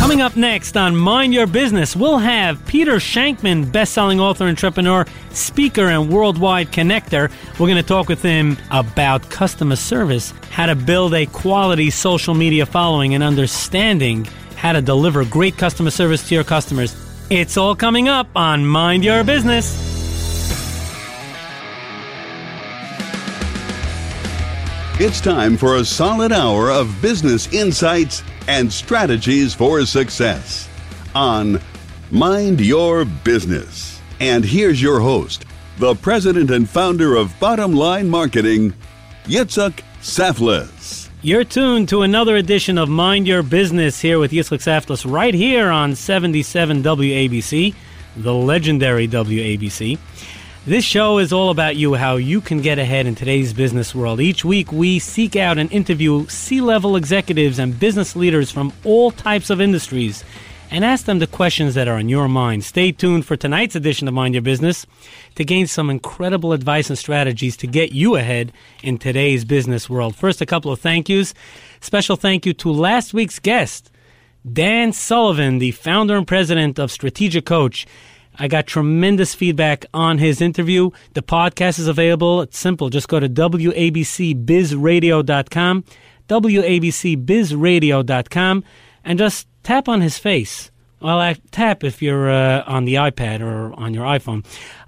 Coming up next on Mind Your Business, we'll have Peter Shankman, best-selling author, entrepreneur, speaker, and worldwide connector. We're going to talk with him about customer service, how to build a quality social media following, and understanding how to deliver great customer service to your customers. It's all coming up on Mind Your Business. It's time for a solid hour of business insights and strategies for success on Mind Your Business. And here's your host, the president and founder of Bottom Line Marketing, Yitzhak Saflis. You're tuned to another edition of Mind Your Business here with Yitzhak Saflis right here on 77 WABC, the legendary WABC. This show is all about you, how you can get ahead in today's business world. Each week, we seek out and interview C-level executives and business leaders from all types of industries and ask them the questions that are on your mind. Stay tuned for tonight's edition of Mind Your Business to gain some incredible advice and strategies to get you ahead in today's business world. First, a couple of thank yous. Special thank you to last week's guest, Dan Sullivan, the founder and president of Strategic Coach. I got tremendous feedback on his interview. The podcast is available. It's simple. Just go to WABCBizRadio.com, WABCBizRadio.com, and just tap on his face. Well, tap if you're on the iPad or on your iPhone.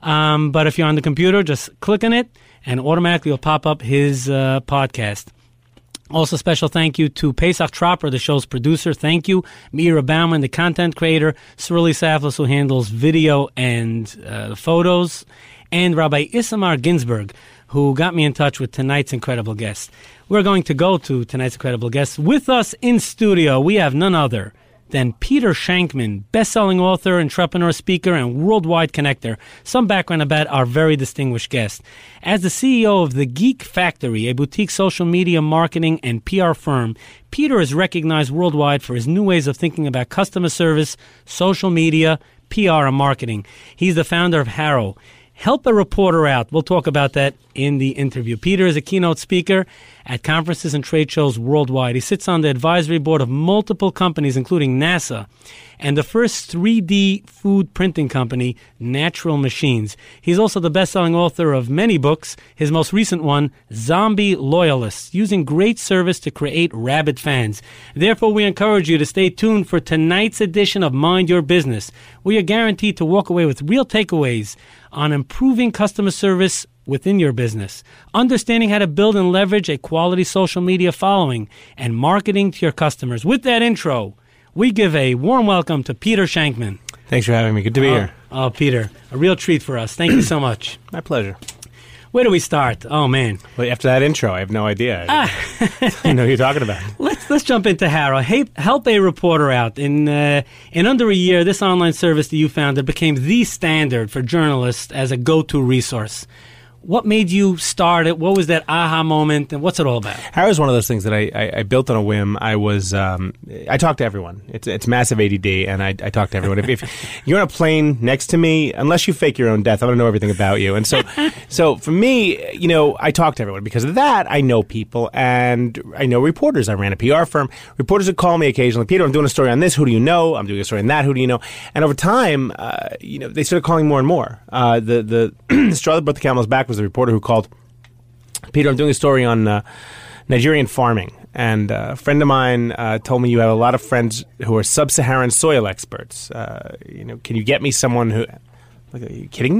But if you're on the computer, just click on it, and automatically will pop up his podcast. Also, special thank you to Pesach Tropper, the show's producer. Thank you. Meira Bauman, the content creator. Surly Saflis, who handles video and photos. And Rabbi Isamar Ginsburg, who got me in touch with tonight's incredible guest. We're going to go to tonight's incredible guest. With us in studio, we have none other than Peter Shankman, best-selling author, entrepreneur, speaker, and worldwide connector. Some background about our very distinguished guest. As the CEO of The Geek Factory, a boutique social media marketing and PR firm, Peter is recognized worldwide for his new ways of thinking about customer service, social media, PR, and marketing. He's the founder of Harrow. Help a reporter out. We'll talk about that in the interview. Peter is a keynote speaker at conferences and trade shows worldwide. He sits on the advisory board of multiple companies, including NASA, and the first 3D food printing company, Natural Machines. He's also the best-selling author of many books. His most recent one, Zombie Loyalists, using great service to create rabid fans. Therefore, we encourage you to stay tuned for tonight's edition of Mind Your Business. We are guaranteed to walk away with real takeaways on improving customer service within your business, understanding how to build and leverage a quality social media following, and marketing to your customers. With that intro, we give a warm welcome to Peter Shankman. Thanks for having me. Good to be here. Oh, Peter, a real treat for us. Thank you so much. My pleasure. Where do we start? Oh, man. Well, after that intro, I have no idea. I know what you're talking about. Let's jump into Harrow. Help a reporter out. In under a year, this online service that you founded became the standard for journalists as a go-to resource. What made you start it? What was that aha moment, and what's it all about? Harrow is one of those things that I built on a whim. I talk to everyone. It's massive ADD, and I talk to everyone. If you're on a plane next to me, unless you fake your own death, I want to know everything about you. And so for me, I talk to everyone. Because of that, I know people, and I know reporters. I ran a PR firm. Reporters would call me occasionally. Peter, I'm doing a story on this. Who do you know? I'm doing a story on that. Who do you know? And over time, they started calling more and more. The straw that brought the camel's back was the reporter who called, Peter, I'm doing a story on Nigerian farming, and a friend of mine told me you have a lot of friends who are sub-Saharan soil experts. Can you get me someone who? Like, are you kidding me?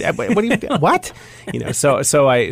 What? So I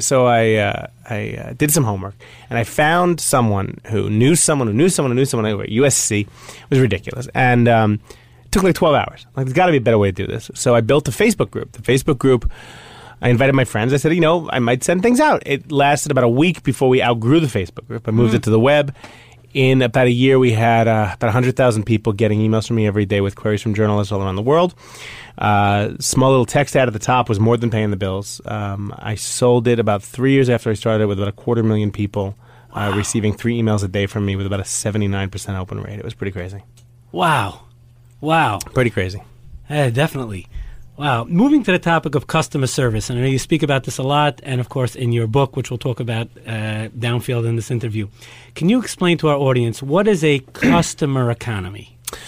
did some homework, and I found someone who knew someone over at USC. It was ridiculous, and it took like 12 hours. Like, there's got to be a better way to do this. So I built a Facebook group. The Facebook group, I invited my friends. I said, I might send things out. It lasted about a week before we outgrew the Facebook group. I moved it to the web. In about a year, we had about 100,000 people getting emails from me every day with queries from journalists all around the world. Small little text ad at the top was more than paying the bills. I sold it about 3 years after I started with about 250,000 people receiving 3 emails a day from me with about a 79% open rate. It was pretty crazy. Wow. Pretty crazy. Definitely. Wow. Moving to the topic of customer service, and I know you speak about this a lot, and of course in your book, which we'll talk about downfield in this interview. Can you explain to our audience, what is a customer economy?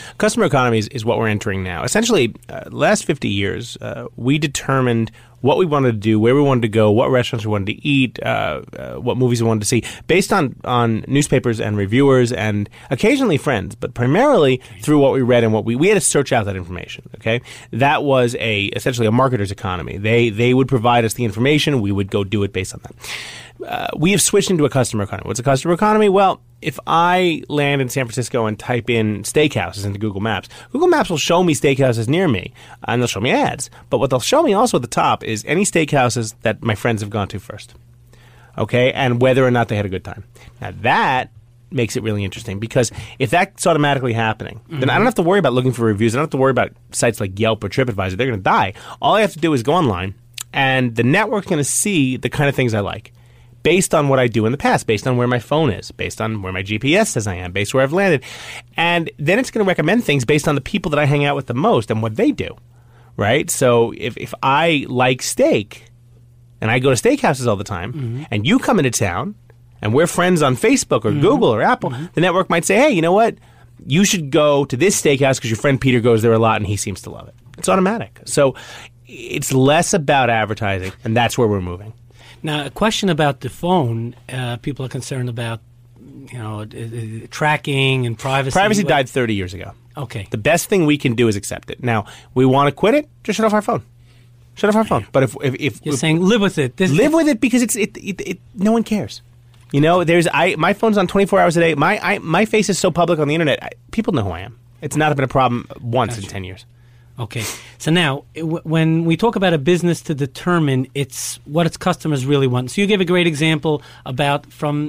Customer economy is what we're entering now. Essentially, last 50 years, we determined what we wanted to do, where we wanted to go, what restaurants we wanted to eat, what movies we wanted to see, based on newspapers and reviewers and occasionally friends, but primarily through what we read and what we had to search out that information. Okay, that was essentially a marketer's economy. They would provide us the information, we would go do it based on that. We have switched into a customer economy. What's a customer economy? Well, if I land in San Francisco and type in steakhouses into Google Maps will show me steakhouses near me, and they'll show me ads. But what they'll show me also at the top is any steakhouses that my friends have gone to first, okay, and whether or not they had a good time. Now, that makes it really interesting, because if that's automatically happening, then I don't have to worry about looking for reviews. I don't have to worry about sites like Yelp or TripAdvisor. They're going to die. All I have to do is go online, and the network's going to see the kind of things I like, based on what I do in the past, based on where my phone is, based on where my GPS says I am, based where I've landed. And then it's going to recommend things based on the people that I hang out with the most and what they do, right? So if I like steak and I go to steakhouses all the time, and you come into town and we're friends on Facebook or Google or Apple, the network might say, hey, you know what? You should go to this steakhouse because your friend Peter goes there a lot and he seems to love it. It's automatic. So it's less about advertising, and that's where we're moving. Now, a question about the phone. People are concerned about, tracking and privacy. Privacy died 30 years ago. Okay. The best thing we can do is accept it. Now, we want to quit it, just shut off our phone. Shut off our phone. But if you're saying live with it. Live with it, because no one cares. You know, my phone's on 24 hours a day. My face is so public on the internet. People know who I am. It's not been a problem once in 10 years. Okay. So now, when we talk about a business to determine it's what its customers really want. So you gave a great example about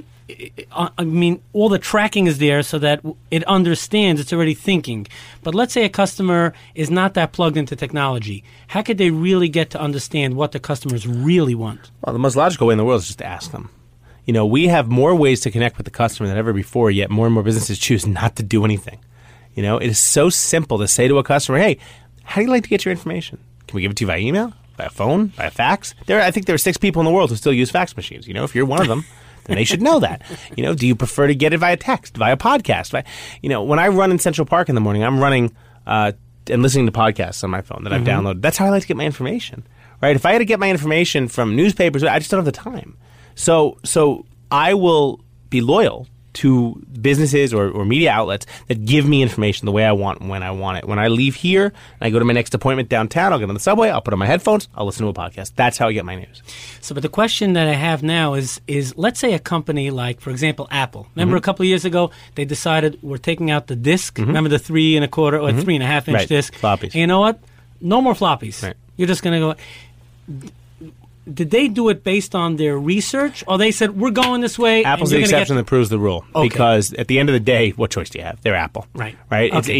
all the tracking is there so that it understands, it's already thinking. But let's say a customer is not that plugged into technology. How could they really get to understand what the customers really want? Well, the most logical way in the world is just to ask them. You know, we have more ways to connect with the customer than ever before, yet more and more businesses choose not to do anything. You know, it is so simple to say to a customer, hey, how do you like to get your information? Can we give it to you via email, via phone, via fax? I think there are 6 people in the world who still use fax machines. You know, if you're one of them, then they should know that. You know, do you prefer to get it via text, via podcast? When I run in Central Park in the morning, I'm running and listening to podcasts on my phone that I've downloaded. That's how I like to get my information, right? If I had to get my information from newspapers, I just don't have the time. So I will be loyal to businesses or media outlets that give me information the way I want when I want it. When I leave here and I go to my next appointment downtown, I'll get on the subway, I'll put on my headphones, I'll listen to a podcast. That's how I get my news. So, but the question that I have now is let's say a company like, for example, Apple. Remember a couple of years ago, they decided we're taking out the disc. Remember the 3 1/4 or 3.5 inch disc? Floppies. And you know what? No more floppies. Right. You're just going to go... Did they do it based on their research, or they said we're going this way? Apple's the exception that proves the rule, because at the end of the day, what choice do you have? They're Apple, right? Okay.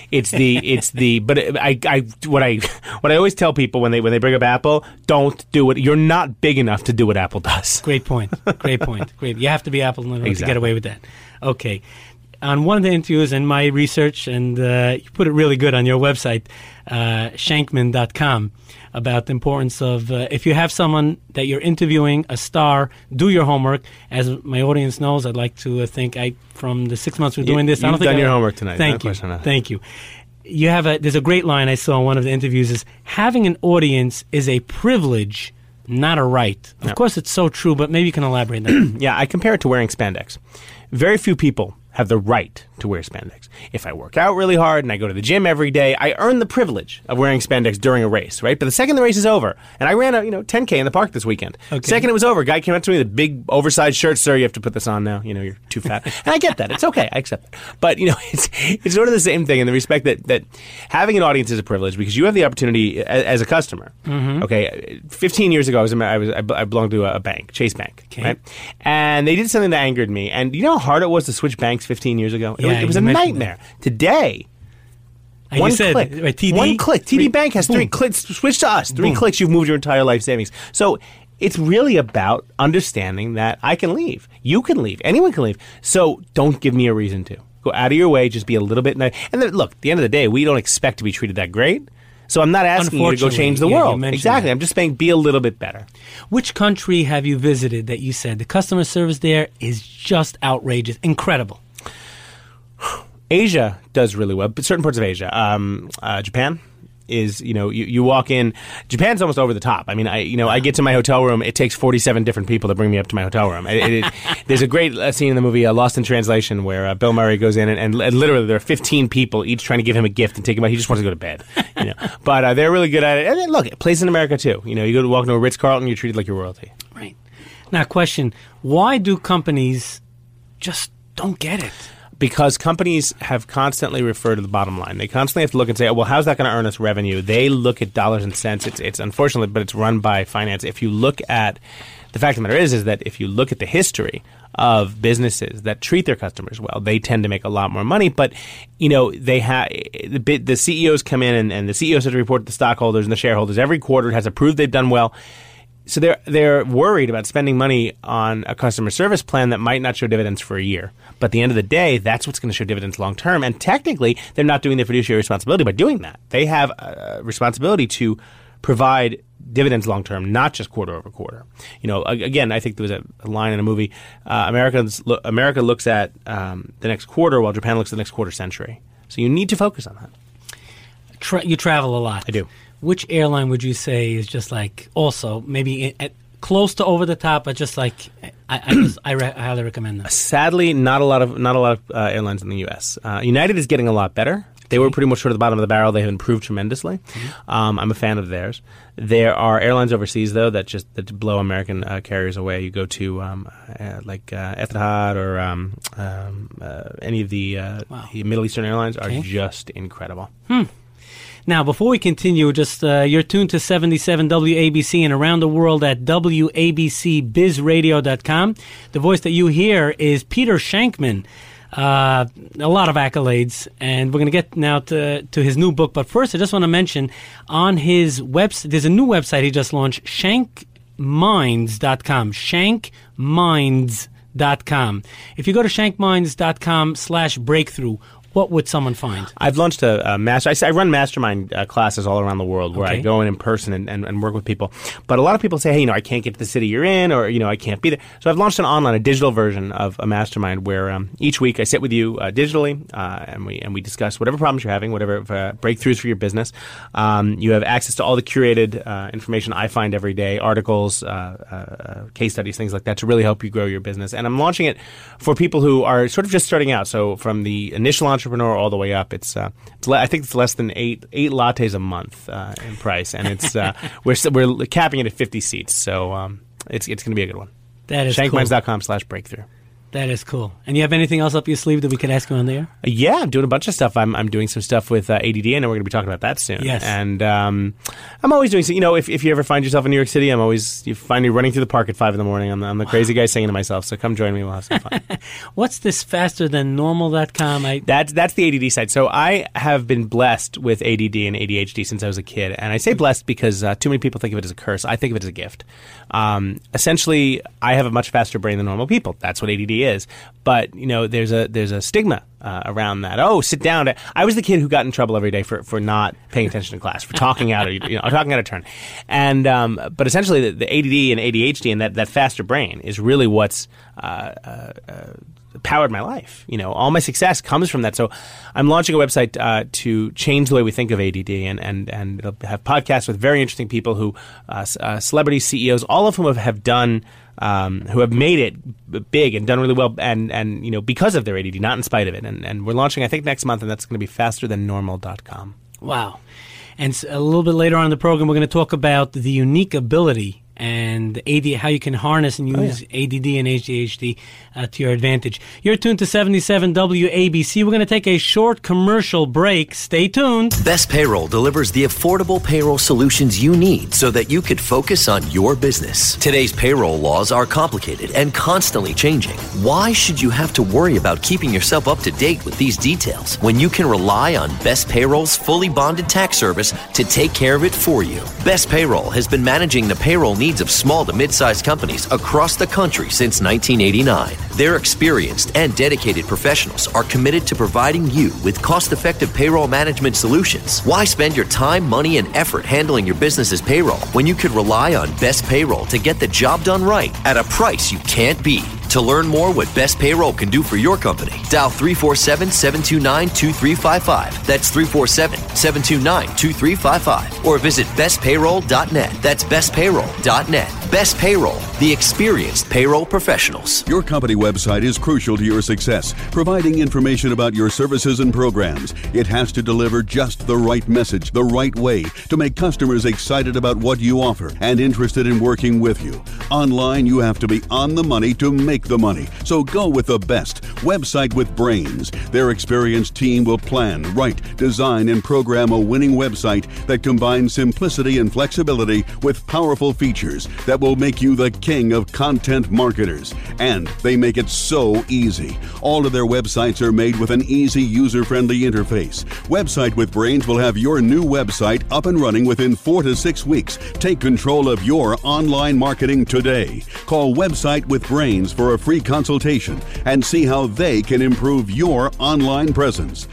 But what I always tell people when they bring up Apple, don't do it. You're not big enough to do what Apple does. Great point. Great. You have to be Apple in order to get away with that. Okay. On one of the interviews in my research, and you put it really good on your website, Shankman.com, about the importance of if you have someone that you're interviewing, a star, do your homework. As my audience knows, I'd like to think from the 6 months we're doing this, I don't think you've done your homework tonight. Thank you. There's a great line I saw in one of the interviews is, having an audience is a privilege, not a right. Of course, it's so true, but maybe you can elaborate on that. Yeah, I compare it to wearing spandex. Very few people have the right to wear spandex. If I work out really hard and I go to the gym every day, I earn the privilege of wearing spandex during a race, right? But the second the race is over, and I ran a 10K in the park this weekend. Okay. Second it was over, a guy came up to me with a big oversized shirt. Sir, you have to put this on now. You're too fat. And I get that. It's okay. I accept that. But it's sort of the same thing in the respect that having an audience is a privilege, because you have the opportunity as a customer. Okay, 15 years ago I belonged to a bank, Chase Bank, right? And they did something that angered me. And you know how hard it was to switch banks 15 years ago? It was a nightmare. Today, one click. TD Bank has 3 clicks. Switch to us. 3 clicks, you've moved your entire life savings. So it's really about understanding that I can leave. You can leave. Anyone can leave. So don't give me a reason to. Go out of your way. Just be a little bit nice. And then, look, at the end of the day, we don't expect to be treated that great. So I'm not asking you to go change the world. Exactly. That. I'm just saying be a little bit better. Which country have you visited that you said the customer service there is just outrageous, incredible? Asia does really well, but certain parts of Asia. Japan is, you walk in. Japan's almost over the top. I mean, I get to my hotel room. It takes 47 different people to bring me up to my hotel room. There's a great scene in the movie Lost in Translation where Bill Murray goes in and literally there are 15 people each trying to give him a gift and take him out. He just wants to go to bed. But they're really good at it. And then, look, it plays in America too. You go to walk into a Ritz-Carlton, you're treated like you're royalty. Right. Now, question: why do companies just don't get it? Because companies have constantly referred to the bottom line. They constantly have to look and say, well, how's that going to earn us revenue? They look at dollars and cents. It's unfortunate, but it's run by finance. If you look at the fact of the matter is that if you look at the history of businesses that treat their customers well, they tend to make a lot more money. But they have the CEOs come in and the CEOs have to report to the stockholders and the shareholders every quarter. It has to prove they've done well. So they're worried about spending money on a customer service plan that might not show dividends for a year. But at the end of the day, that's what's going to show dividends long term. And technically, they're not doing their fiduciary responsibility by doing that. They have a responsibility to provide dividends long term, not just quarter over quarter. Again, I think there was a line in a movie. America looks at the next quarter, while Japan looks at the next quarter century. So you need to focus on that. You travel a lot. I do. Which airline would you say is just like also maybe close to over the top, but just like I highly recommend them? Sadly, not a lot of airlines in the U.S. United is getting a lot better. They were pretty much toward the bottom of the barrel. They have improved tremendously. Mm-hmm. I'm a fan of theirs. There are airlines overseas though that blow American carriers away. You go to like Etihad or any of the Middle Eastern airlines are just incredible. Now, before we continue, just you're tuned to 77 WABC and around the world at WABCBizRadio.com. The voice that you hear is Peter Shankman. A lot of accolades, and we're going to get now to his new book. But first, I just want to mention on his website, there's a new website he just launched, shankminds.com. Shankminds.com. If you go to shankminds.com/breakthrough, what would someone find? I've launched a master. I run mastermind classes all around the world where I go in person and work with people. But a lot of people say, hey, I can't get to the city you're in, or I can't be there. So I've launched a digital version of a mastermind where each week I sit with you digitally and we discuss whatever problems you're having, whatever breakthroughs for your business. You have access to all the curated information I find every day, articles, case studies, things like that, to really help you grow your business. And I'm launching it for people who are sort of just starting out. So from the initial entrepreneur all the way up, I think it's less than eight lattes a month in price, and it's we're capping it at 50 seats, so it's going to be a good one. That is shankminds.com/breakthrough. That is cool. And you have anything else up your sleeve that we could ask you on there? Yeah, I'm doing a bunch of stuff. I'm doing some stuff with ADD. I know we're going to be talking about that soon. Yes. And I'm always doing, if you ever find yourself in New York City, you find me running through the park at 5 a.m. I'm the crazy guy singing to myself, so come join me. We'll have some fun. What's this fasterthannormal.com? That's the ADD site. So I have been blessed with ADD and ADHD since I was a kid. And I say blessed because too many people think of it as a curse. I think of it as a gift. Essentially, I have a much faster brain than normal people. That's what ADD is. But there's a stigma around that. Oh, sit down. I was the kid who got in trouble every day for not paying attention to class, for talking out of turn. And but essentially, the ADD and ADHD and that faster brain is really what's powered my life. All my success comes from that. So I'm launching a website to change the way we think of ADD, and it'll have podcasts with very interesting people who celebrity CEOs, all of whom have done. Who have made it big and done really well, and because of their ADD, not in spite of it. And we're launching, I think, next month, and that's going to be fasterthannormal.com. Wow. And a little bit later on in the program, we're going to talk about the unique ability and how you can harness and use ADD and ADHD to your advantage. You're tuned to 77 WABC. We're going to take a short commercial break. Stay tuned. Best Payroll delivers the affordable payroll solutions you need so that you could focus on your business. Today's payroll laws are complicated and constantly changing. Why should you have to worry about keeping yourself up to date with these details when you can rely on Best Payroll's fully bonded tax service to take care of it for you? Best Payroll has been managing the payroll needs of small to mid-sized companies across the country since 1989. Their experienced and dedicated professionals are committed to providing you with cost-effective payroll management solutions. Why spend your time, money, and effort handling your business's payroll when you could rely on Best Payroll to get the job done right at a price you can't beat? To learn more what Best Payroll can do for your company, dial 347-729-2355. That's 347-729-2355. Or visit bestpayroll.net. That's bestpayroll.net. Best Payroll, the experienced payroll professionals. Your company website is crucial to your success, providing information about your services and programs. It has to deliver just the right message, the right way, to make customers excited about what you offer and interested in working with you. Online, you have to be on the money to make the money. So go with the best. Website with Brains. Their experienced team will plan, write, design, and program a winning website that combines simplicity and flexibility with powerful features that will make you the king of content marketers. And they make it so easy. All of their websites are made with an easy, user-friendly interface. Website with Brains will have your new website up and running within 4 to 6 weeks. Take control of your online marketing today. Call Website with Brains for a free consultation and see how they can improve your online presence.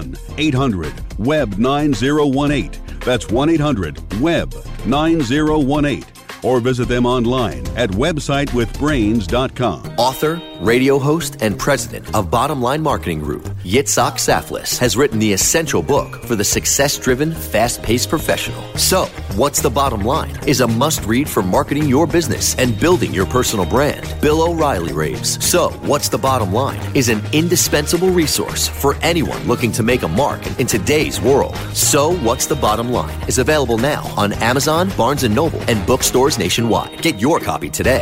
1-800-WEB-9018. That's 1-800-WEB-9018. Or visit them online at websitewithbrains.com. Author, radio host, and president of Bottom Line Marketing Group, Yitzhak Saflis, has written the essential book for the success-driven, fast-paced professional. So, What's the Bottom Line is a must-read for marketing your business and building your personal brand. Bill O'Reilly raves, So, What's the Bottom Line is an indispensable resource for anyone looking to make a mark in today's world. So, What's the Bottom Line is available now on Amazon, Barnes & Noble, and bookstores nationwide. Get your copy today.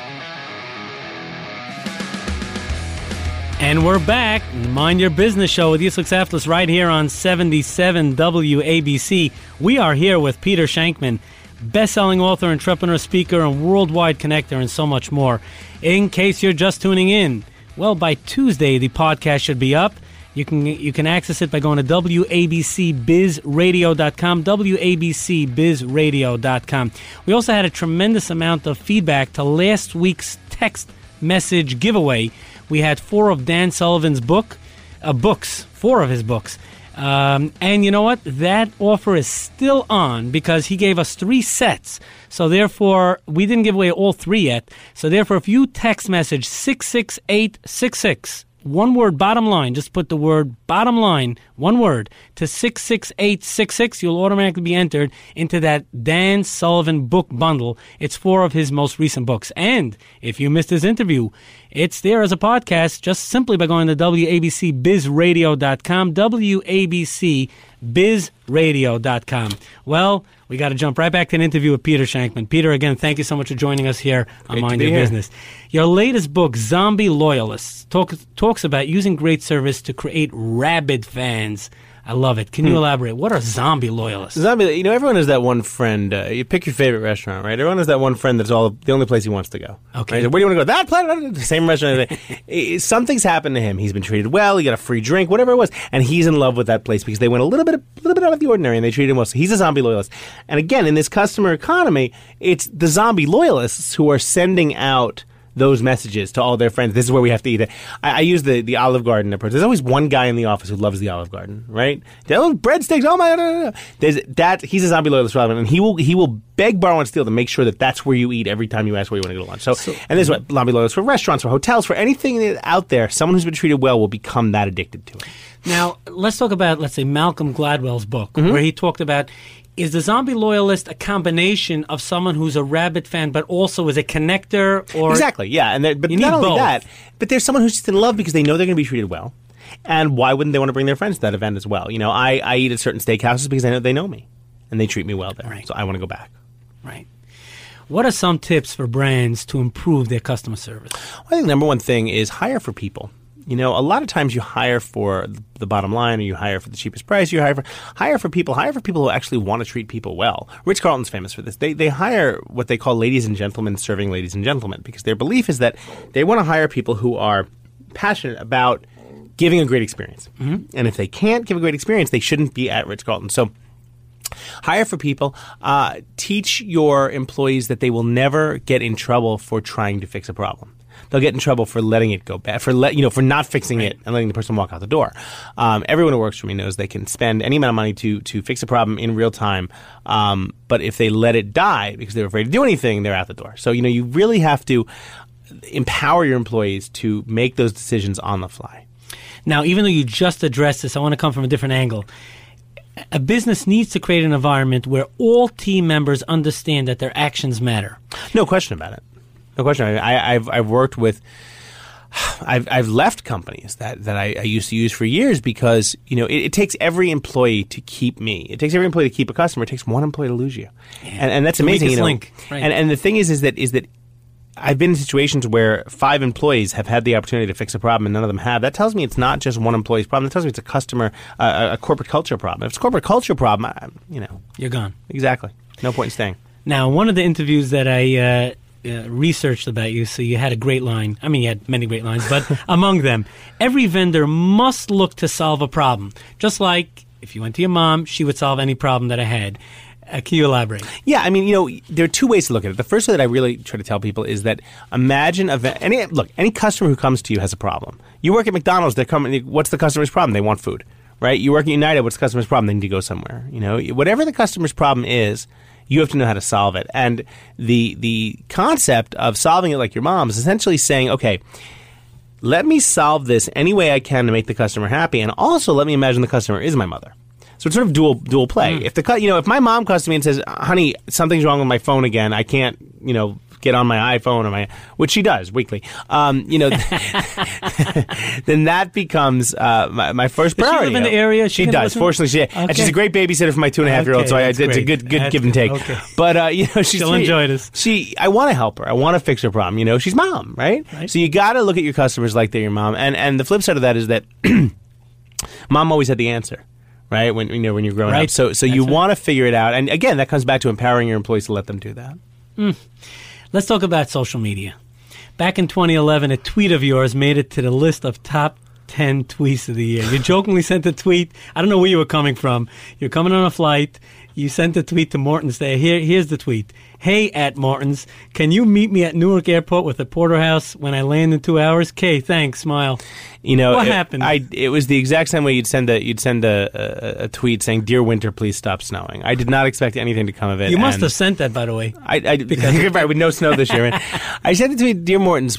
And we're back. Mind Your Business Show with Yitzhak Saflis right here on 77 WABC. We are here with Peter Shankman, best-selling author, entrepreneur, speaker, and worldwide connector, and so much more. In case you're just tuning in, well, by Tuesday, the podcast should be up. You can access it by going to WABCBizRadio.com, WABCBizRadio.com. We also had a tremendous amount of feedback to last week's text message giveaway. We had 4 of Dan Sullivan's books, 4 of his books. And you know what? That offer is still on because he gave us 3 sets. So therefore, we didn't give away all 3 yet. So therefore, if you text message 66866, one word, bottom line, just put the word bottom line, one word, to 66866, you'll automatically be entered into that Dan Sullivan book bundle. It's 4 of his most recent books. And if you missed his interview, it's there as a podcast just simply by going to WABCBizRadio.com, WABCBizRadio.com. Well, we got to jump right back to an interview with Peter Shankman. Peter, again, thank you so much for joining us here on Mind Your Business. Your latest book, Zombie Loyalists, talks about using great service to create rabid fans. I love it. Can you elaborate? What are zombie loyalists? Everyone has that one friend. You pick your favorite restaurant, right? Everyone has that one friend that's the only place he wants to go. Okay. Right? Where do you want to go? That place? The same restaurant. Something's happened to him. He's been treated well. He got a free drink, whatever it was, and he's in love with that place because they went a little bit out of the ordinary and they treated him well. So he's a zombie loyalist. And again, in this customer economy, it's the zombie loyalists who are sending out those messages to all their friends. This is where we have to eat it. I use the Olive Garden approach. There's always one guy in the office who loves the Olive Garden, right? Oh, breadsticks. Oh my God. He's a zombie loyalist, and he will beg, borrow, and steal to make sure that that's where you eat every time you ask where you want to go to lunch. So and this is what zombie loyalists for restaurants, for hotels, for anything out there. Someone who's been treated well will become that addicted to it. Now, let's talk about, let's say, Malcolm Gladwell's book, where he talked about, is the zombie loyalist a combination of someone who's a rabid fan but also is a connector? Or exactly, yeah. But not only that, but there's someone who's just in love because they know they're going to be treated well. And why wouldn't they want to bring their friends to that event as well? I eat at certain steakhouses because I know they know me and they treat me well there. Right. So I want to go back. Right. What are some tips for brands to improve their customer service? Well, I think the number one thing is hire for people. A lot of times you hire for the bottom line, or you hire for the cheapest price. You hire for people who actually want to treat people well. Ritz-Carlton's famous for this. They hire what they call ladies and gentlemen serving ladies and gentlemen because their belief is that they want to hire people who are passionate about giving a great experience. Mm-hmm. And if they can't give a great experience, they shouldn't be at Ritz-Carlton. So hire for people. Teach your employees that they will never get in trouble for trying to fix a problem. They'll get in trouble for letting it go bad, for not fixing it and letting the person walk out the door. Everyone who works for me knows they can spend any amount of money to fix a problem in real time. But if they let it die because they're afraid to do anything, they're out the door. So, you really have to empower your employees to make those decisions on the fly. Now, even though you just addressed this, I want to come from a different angle. A business needs to create an environment where all team members understand that their actions matter. No question about it. No question. I've worked with. I've left companies that I used to use for years because it takes every employee to keep me. It takes every employee to keep a customer. It takes one employee to lose you, and that's amazing. Weakest link. Right. And the thing is that I've been in situations where 5 employees have had the opportunity to fix a problem and none of them have. That tells me it's not just one employee's problem. That tells me it's a customer, a corporate culture problem. If it's a corporate culture problem, you're gone. Exactly. No point in staying. Now, one of the interviews that I researched about you, so you had a great line. I mean, you had many great lines, but among them, every vendor must look to solve a problem. Just like if you went to your mom, she would solve any problem that I had. Can you elaborate? Yeah, I mean, there are 2 ways to look at it. The first way that I really try to tell people is that imagine any customer who comes to you has a problem. You work at McDonald's, they're coming. What's the customer's problem? They want food, right? You work at United, what's the customer's problem? They need to go somewhere. Whatever the customer's problem is, you have to know how to solve it. And the concept of solving it like your mom is essentially saying, okay, let me solve this any way I can to make the customer happy, and also let me imagine the customer is my mother. So it's sort of dual play. If my mom comes to me and says, "Honey, something's wrong with my phone again. I can't, get on my iPhone which she does weekly, then that becomes my first priority. Does she live in the area? She does. Listen? Fortunately, she Okay. and she's a great babysitter for my 2.5-year-old. So it's a good give and take. Okay. But she's She'll enjoy this. I want to help her. I want to fix her problem. She's mom, right? So you got to look at your customers like they're your mom. And the flip side of that is that mom always had the answer. Right, when you're growing up, so you want to figure it out, and again, that comes back to empowering your employees to let them do that. Let's talk about social media. Back in 2011, a tweet of yours made it to the list of top 10 tweets of the year. You jokingly sent a tweet. I don't know where you were coming from. You're coming on a flight. You sent a tweet to Morton's there. Here's the tweet. Hey, at Morton's, can you meet me at Newark Airport with a porterhouse when I land in 2 hours? Kay, thanks, smile. What happened? It was the exact same way you'd send a tweet saying, "Dear Winter, please stop snowing." I did not expect anything to come of it. You must have sent that, by the way. Right, with no snow this year. Right? I sent the tweet, "Dear Morton's,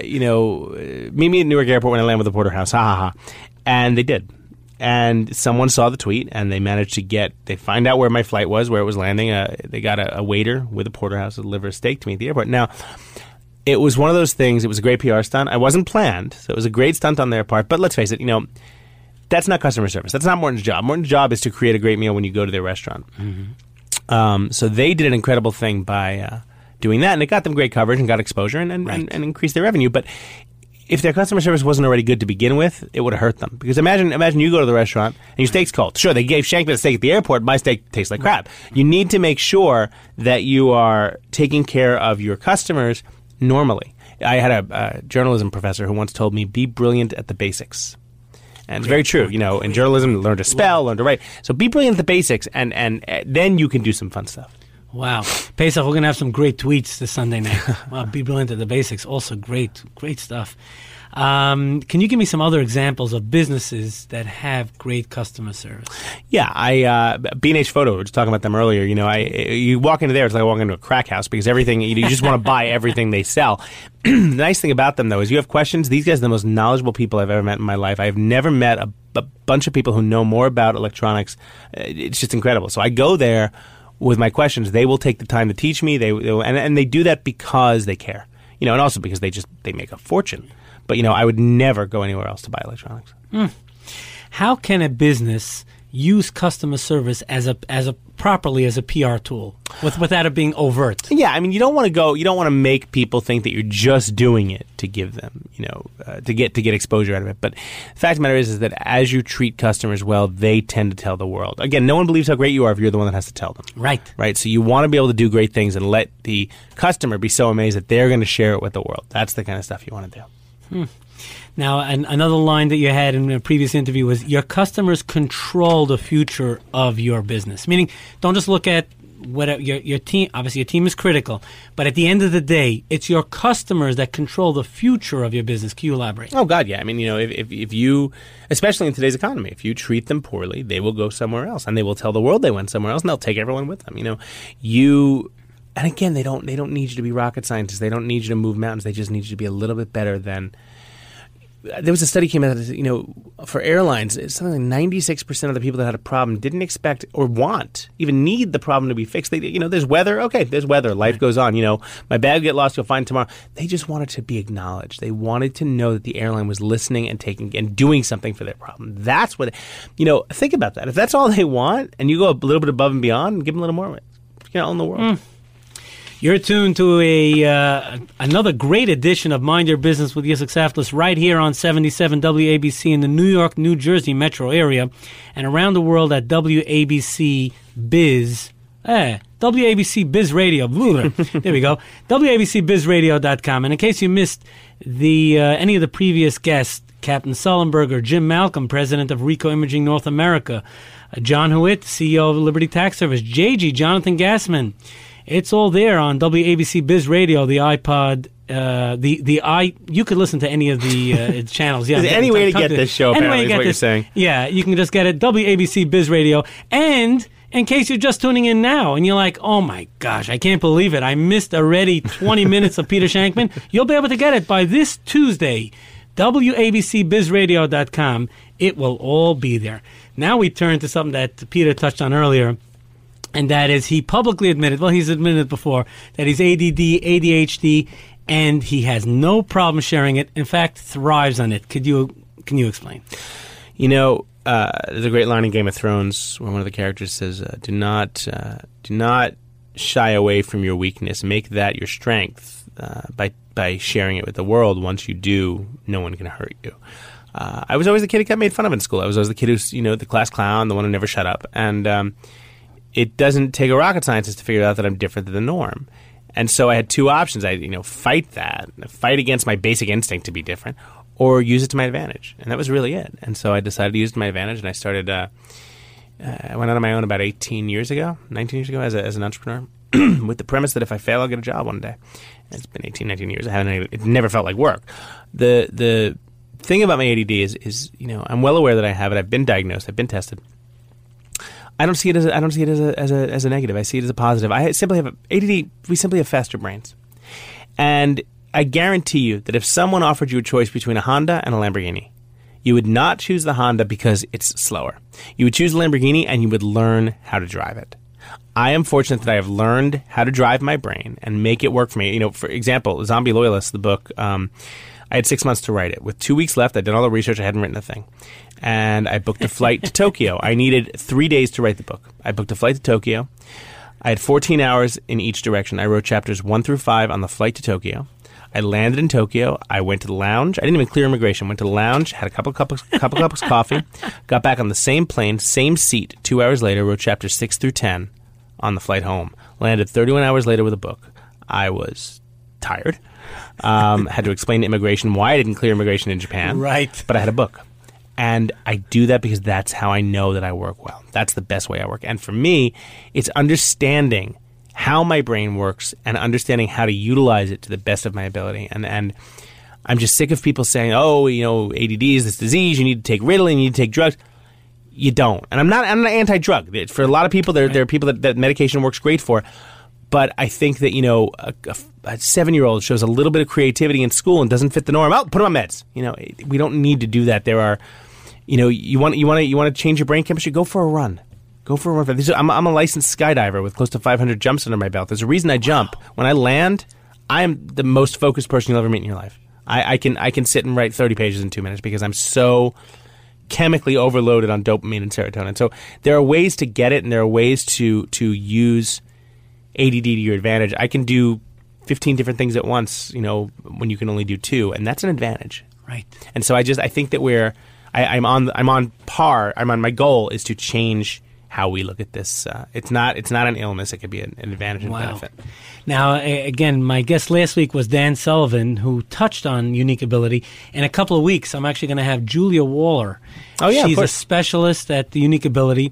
meet me at Newark Airport when I land with a porterhouse." Ha ha ha. And they did. And someone saw the tweet, and they managed to they find out where my flight was, where it was landing. They got a waiter with a porterhouse to deliver a steak to me at the airport. Now, it was one of those things. It was a great PR stunt. I wasn't planned, so it was a great stunt on their part. But let's face it, that's not customer service. That's not Morton's job. Morton's job is to create a great meal when you go to their restaurant. Mm-hmm. So they did an incredible thing by doing that, and it got them great coverage and got exposure and increased their revenue. But if their customer service wasn't already good to begin with, it would have hurt them. Because imagine you go to the restaurant and your steak's cold. Sure, they gave Shankman a steak at the airport. My steak tastes like crap. You need to make sure that you are taking care of your customers normally. I had a journalism professor who once told me, be brilliant at the basics. And it's very true. In journalism, learn to spell, learn to write. So be brilliant at the basics, and then you can do some fun stuff. Wow. Pesach, we're going to have some great tweets this Sunday night. Wow, be brilliant at the basics. Also great stuff. Can you give me some other examples of businesses that have great customer service? Yeah, B&H Photo, we were just talking about them earlier. You walk into there, it's like walking into a crack house because everything, you just want to buy everything they sell. The nice thing about them, though, is you have questions. These guys are the most knowledgeable people I've ever met in my life. I've never met a bunch of people who know more about electronics. It's just incredible. So I go there with my questions. They will take the time to teach me. And they do that because they care. And also because they make a fortune. But, I would never go anywhere else to buy electronics. How can a business use customer service properly as a PR tool without it being overt? Yeah, I mean, you don't want to make people think that you're just doing it to give them, to get exposure out of it. But the fact of the matter is that as you treat customers well, they tend to tell the world. Again, no one believes how great you are if you're the one that has to tell them. Right. So you want to be able to do great things and let the customer be so amazed that they're going to share it with the world. That's the kind of stuff you want to do. Now, another line that you had in a previous interview was, your customers control the future of your business. Meaning, don't just look at what your team. Obviously, your team is critical, but at the end of the day, it's your customers that control the future of your business. Can you elaborate? Oh God, yeah. I mean, if you, especially in today's economy, if you treat them poorly, they will go somewhere else, and they will tell the world they went somewhere else, and they'll take everyone with them. And again, they don't need you to be rocket scientists. They don't need you to move mountains. They just need you to be a little bit better than. There was a study came out that, for airlines, it's something like 96% of the people that had a problem didn't expect or even need the problem to be fixed. They, there's weather. Okay, there's weather. Life goes on. My bag will get lost. You'll find tomorrow. They just wanted to be acknowledged. They wanted to know that the airline was listening and taking and doing something for their problem. That's what, think about that. If that's all they want and you go a little bit above and beyond, give them a little more, you own the world. You're tuned to another great edition of Mind Your Business with Yitzhak Saflis right here on 77 WABC in the New York, New Jersey metro area and around the world at WABC Biz. WABC Biz Radio. There we go. WABCBizRadio.com. And in case you missed any of the previous guests, Captain Sullenberger, Jim Malcolm, president of Rico Imaging North America, John Hewitt, CEO of Liberty Tax Service, JG, Jonathan Gassman. It's all there on WABC Biz Radio, the iPod, you could listen to any of the channels. Yeah, Is there any way to get this show, apparently, is what you're saying. Yeah, you can just get it, WABC Biz Radio. And in case you're just tuning in now and you're like, oh my gosh, I can't believe it, I missed already 20 minutes of Peter Shankman, you'll be able to get it by this Tuesday, WABCBizRadio.com. It will all be there. Now we turn to something that Peter touched on earlier. And that is, he publicly admitted, he's admitted it before, that he's ADD, ADHD, and he has no problem sharing it. In fact, thrives on it. Can you explain? There's a great line in Game of Thrones where one of the characters says, "Do not shy away from your weakness. Make that your strength by sharing it with the world. Once you do, no one can hurt you." I was always the kid who got made fun of in school. I was always the kid who's the class clown, the one who never shut up, and it doesn't take a rocket scientist to figure out that I'm different than the norm. And so I had two options. I fight against my basic instinct to be different, or use it to my advantage. And that was really it. And so I decided to use it to my advantage, and I started, I went out on my own about 19 years ago as an entrepreneur, with the premise that if I fail, I'll get a job one day. And it's been 18, 19 years. It never felt like work. The thing about my ADD is I'm well aware that I have it. I've been diagnosed. I've been tested. I don't see it as a negative. I see it as a positive. I simply have ADD. We simply have faster brains, and I guarantee you that if someone offered you a choice between a Honda and a Lamborghini, you would not choose the Honda because it's slower. You would choose the Lamborghini, and you would learn how to drive it. I am fortunate that I have learned how to drive my brain and make it work for me. For example, Zombie Loyalist, the book. I had 6 months to write it. With 2 weeks left, I did all the research. I hadn't written a thing. And I booked a flight to Tokyo. I needed 3 days to write the book. I booked a flight to Tokyo. I had 14 hours in each direction. I wrote chapters 1 through 5 on the flight to Tokyo. I landed in Tokyo. I went to the lounge. I didn't even clear immigration. Went to the lounge, had a couple cups of coffee, got back on the same plane, same seat. 2 hours later, wrote chapters 6 through 10 on the flight home. Landed 31 hours later with a book. I was tired. Had to explain to immigration why I didn't clear immigration in Japan. Right. But I had a book. And I do that because that's how I know that I work well. That's the best way I work. And for me, it's understanding how my brain works and understanding how to utilize it to the best of my ability. And I'm just sick of people saying, ADD is this disease, you need to take Ritalin, you need to take drugs. You don't. And I'm not anti-drug. For a lot of people, there are people that medication works great for. But I think that, a 7-year-old shows a little bit of creativity in school and doesn't fit the norm. Oh, put him on meds. We don't need to do that. There are, you want to change your brain chemistry? Go for a run. I'm a licensed skydiver with close to 500 jumps under my belt. There's a reason I jump. When I land, I am the most focused person you'll ever meet in your life. I can sit and write 30 pages in 2 minutes because I'm so chemically overloaded on dopamine and serotonin. So there are ways to get it, and there are ways to use ADD to your advantage. I can do 15 different things at once, when you can only do 2, and that's an advantage. Right. And so I think that I'm on par. My goal is to change how we look at this. It's not an illness. It could be an advantage and benefit. Now, again, my guest last week was Dan Sullivan, who touched on unique ability. In a couple of weeks, I'm actually going to have Julia Waller. Oh, yeah, she's a specialist at the unique ability.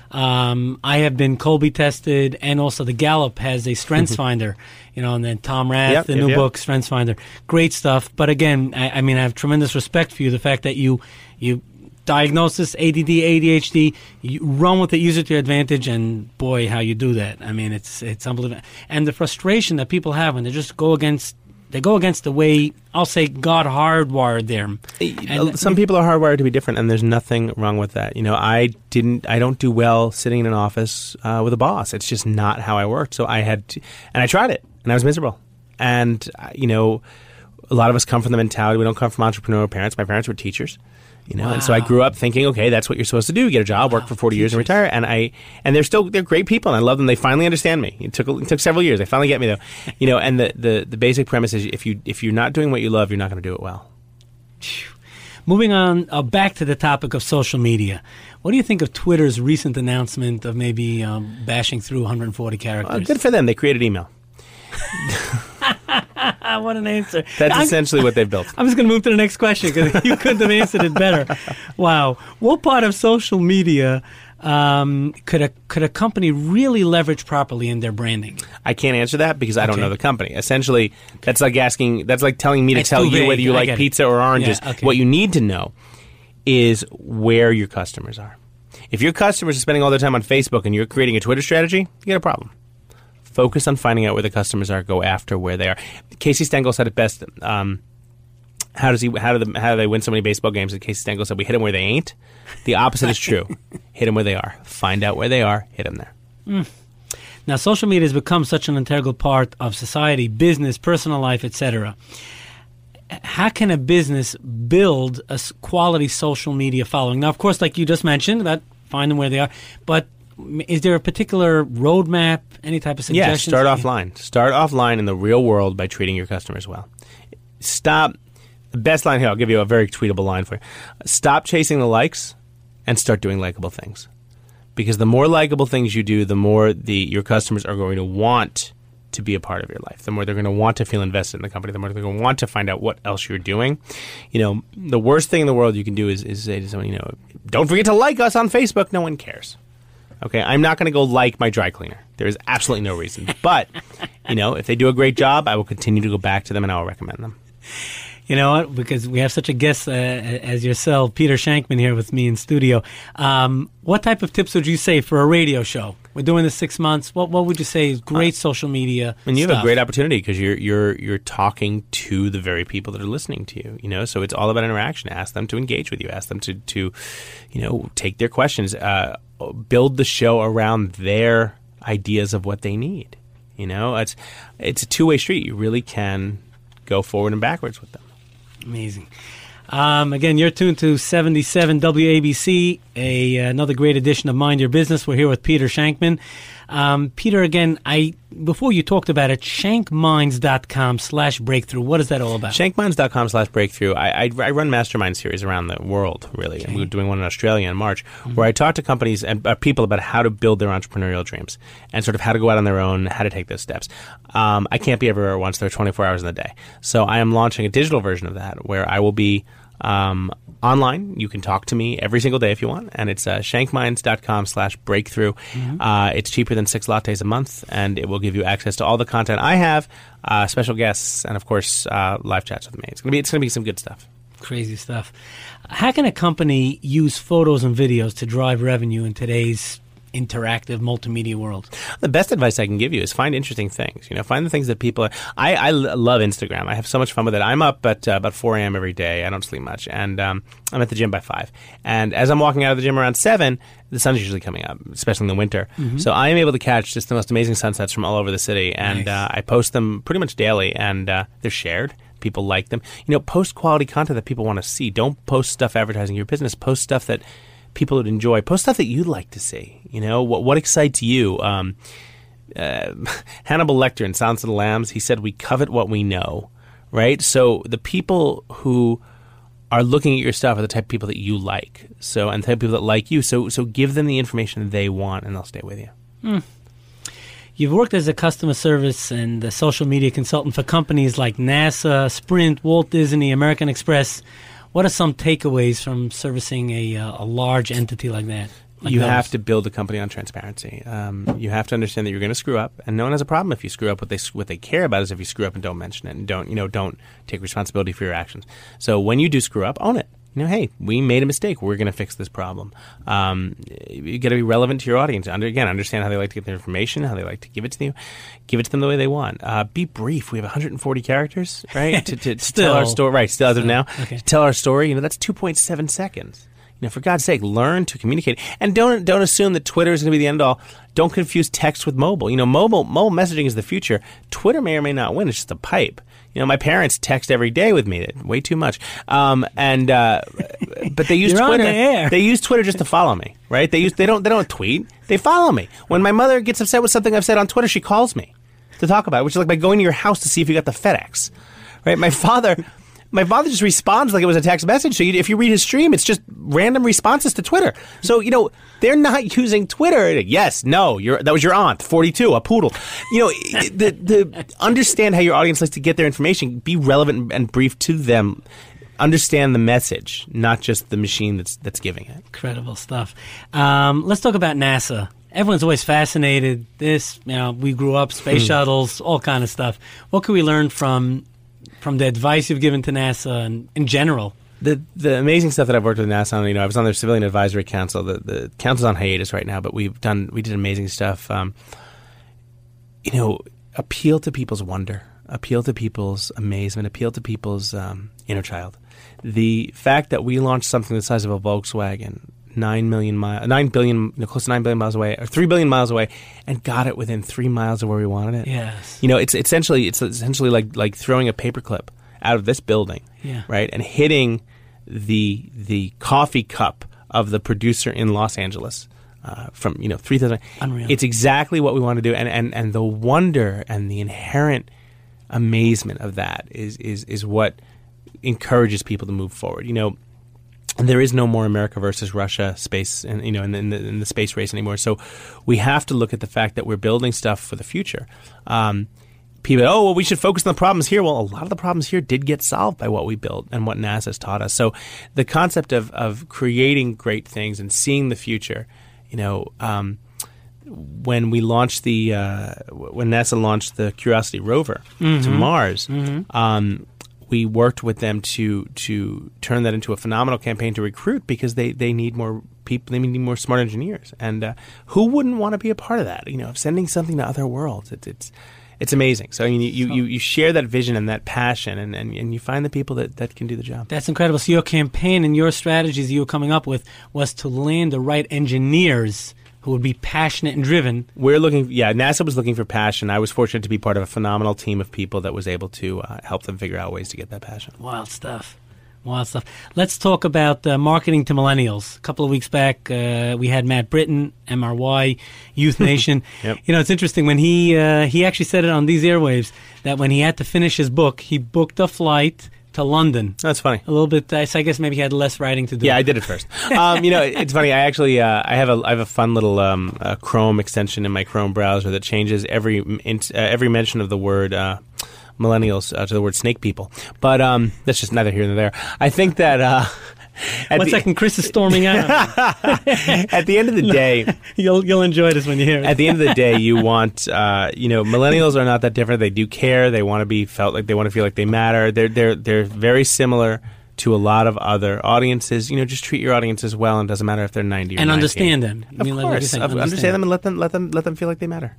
I have been Colby tested, and also the Gallup has a Strengths Finder, and then Tom Rath, new book, Strengths Finder. Great stuff. But again, I have tremendous respect for you, the fact that you diagnosis, ADD, ADHD. You run with it, use it to your advantage, and boy, how you do that. I mean, it's unbelievable. And the frustration that people have when they just go against the way, I'll say, God hardwired them. And some people are hardwired to be different, and there's nothing wrong with that. I don't do well sitting in an office with a boss. It's just not how I worked. So and I tried it, and I was miserable. And, a lot of us come from the mentality, we don't come from entrepreneurial parents. My parents were teachers. Wow. And so I grew up thinking, okay, that's what you're supposed to do. Get a job, work for 40 years, and retire. And they're great people, and I love them. They finally understand me. It took several years. They finally get me though. And the basic premise is if you're not doing what you love, you're not going to do it well. Moving on back to the topic of social media. What do you think of Twitter's recent announcement of maybe bashing through 140 characters? Good for them. They created email. What an answer. That's essentially what they've built. I'm just going to move to the next question because you couldn't have answered it better. Wow. What part of social media could a company really leverage properly in their branding? I can't answer that because I don't know the company. Essentially, that's like telling me to tell you whether you like pizza or oranges. Yeah, okay. What you need to know is where your customers are. If your customers are spending all their time on Facebook and you're creating a Twitter strategy, you got a problem. Focus on finding out where the customers are. Go after where they are. Casey Stengel said it best. How do they win so many baseball games? And Casey Stengel said, "We hit them where they ain't." The opposite is true. Hit them where they are. Find out where they are. Hit them there. Now, social media has become such an integral part of society, business, personal life, etc. How can a business build a quality social media following? Now, of course, like you just mentioned, about find them where they are, but is there a particular roadmap, any type of suggestions? Yeah, start offline. Start offline in the real world by treating your customers well. Stop. The best line here, I'll give you a very tweetable line for you. Stop chasing the likes and start doing likable things. Because the more likable things you do, the more your customers are going to want to be a part of your life. The more they're going to want to feel invested in the company. The more they're going to want to find out what else you're doing. The worst thing in the world you can do is say to someone, don't forget to like us on Facebook. No one cares. Okay, I'm not going to go like my dry cleaner. There is absolutely no reason. But, if they do a great job, I will continue to go back to them and I will recommend them. You know what? Because we have such a guest as yourself, Peter Shankman, here with me in studio. What type of tips would you say for a radio show? We're doing this 6 months. What would you say is great social media And you stuff? have a great opportunity because you're talking to the very people that are listening to you. So it's all about interaction. Ask them to engage with you. Ask them to take their questions. Build the show around their ideas of what they need. It's a two-way street. You really can go forward and backwards with them. Amazing. Again, you're tuned to 77 WABC, another great edition of Mind Your Business. We're here with Peter Shankman. Peter, again, before you talked about it, shankminds.com/breakthrough. What is that all about? Shankminds.com/breakthrough. I run mastermind series around the world, really. Okay. We're doing one in Australia in March, where I talk to companies and people about how to build their entrepreneurial dreams and sort of how to go out on their own, how to take those steps. I can't be everywhere at once. There are 24 hours in the day. So I am launching a digital version of that where I will be online. You can talk to me every single day if you want, and it's shankminds.com/breakthrough. It's cheaper than 6 lattes a month, and it will give you access to all the content I have, special guests, and of course, live chats with me. It's gonna be some good stuff. Crazy stuff. How can a company use photos and videos to drive revenue in today's interactive multimedia world? The best advice I can give you is find interesting things. Find the things that people are. I love Instagram. I have so much fun with it. I'm up at about 4 a.m. every day. I don't sleep much, and I'm at the gym by 5. And as I'm walking out of the gym around 7, the sun's usually coming up, especially in the winter. So I am able to catch just the most amazing sunsets from all over the city, and nice. I post them pretty much daily, and they're shared. People like them. Post quality content that people want to see. Don't post stuff advertising your business. Post stuff that people would enjoy. Post stuff that you'd like to see. What excites you. Hannibal Lecter in Silence of the Lambs, he said, "We covet what we know," right? So the people who are looking at your stuff are the type of people that you like. And the type of people that like you. So give them the information they want, and they'll stay with you. You've worked as a customer service and a social media consultant for companies like NASA, Sprint, Walt Disney, American Express. What are some takeaways from servicing a large entity like that? You have to build a company on transparency. You have to understand that you're going to screw up, and no one has a problem if you screw up. What they care about is if you screw up and don't mention it and don't take responsibility for your actions. So when you do screw up, own it. hey, we made a mistake. We're going to fix this problem. You got to be relevant to your audience. Understand how they like to get their information, how they like to give it to you. Give it to them the way they want. Be brief. We have 140 characters, right? to tell our story. Right, still as of now. Okay. To tell our story, that's 2.7 seconds. For God's sake, learn to communicate. And don't assume that Twitter is going to be the end-all. Don't confuse text with mobile. Mobile messaging is the future. Twitter may or may not win. It's just a pipe. My parents text every day with me, way too much. But they use You're Twitter. On the air. They use Twitter just to follow me, right? They don't tweet. They follow me. When my mother gets upset with something I've said on Twitter, she calls me to talk about it, which is like by going to your house to see if you got the FedEx, right? My father just responds like it was a text message. So if you read his stream, it's just random responses to Twitter. So, they're not using Twitter. Yes, no, that was your aunt, 42, a poodle. The understand how your audience likes to get their information. Be relevant and brief to them. Understand the message, not just the machine that's giving it. Incredible stuff. Let's talk about NASA. Everyone's always fascinated. We grew up, space shuttles, all kind of stuff. What can we learn from the advice you've given to NASA and in general? The amazing stuff that I've worked with NASA on, I was on their Civilian Advisory Council. The council's on hiatus right now, but we did amazing stuff. Appeal to people's wonder, appeal to people's amazement, appeal to people's inner child. The fact that we launched something the size of a Volkswagen, 9 billion, close to 9 billion miles away, or 3 billion miles away, and got it within 3 miles of where we wanted it. Yes. It's essentially like throwing a paperclip out of this building, right, and hitting the coffee cup of the producer in Los Angeles from 3,000. Unreal. It's exactly what we want to do, and the wonder and the inherent amazement of that is what encourages people to move forward. There is no more America versus Russia space, and in the space race anymore. So we have to look at the fact that we're building stuff for the future. People, we should focus on the problems here. Well, a lot of the problems here did get solved by what we built and what NASA's taught us. So the concept of creating great things and seeing the future, when we launched when NASA launched the Curiosity rover to Mars, we worked with them to turn that into a phenomenal campaign to recruit, because they need more people. They need more smart engineers, and who wouldn't want to be a part of that? Of sending something to other worlds. It's amazing. So you share that vision and that passion, and you find the people that can do the job. That's incredible. So your campaign and your strategies you were coming up with was to land the right engineers who would be passionate and driven. NASA was looking for passion. I was fortunate to be part of a phenomenal team of people that was able to help them figure out ways to get that passion. Wild stuff. Let's talk about marketing to millennials. A couple of weeks back, we had Matt Britton, MRY, Youth Nation. Yep. It's interesting when he actually said it on these airwaves that when he had to finish his book, he booked a flight to London. That's funny. A little bit. So I guess maybe he had less writing to do. Yeah, I did it first. It's funny. I actually I have a fun little Chrome extension in my Chrome browser that changes every mention of the word millennials to the word snake people. But that's just neither here nor there. I think that... 1 second, Chris is storming out. At the end of the day... You'll enjoy this when you hear it. At the end of the day, you want... millennials are not that different. They do care. They want to be felt like... They want to feel like they matter. They're very similar to a lot of other audiences. Just treat your audiences well, and it doesn't matter if they're 90 or 90. And understand them. Of course. Understand them and let them feel like they matter.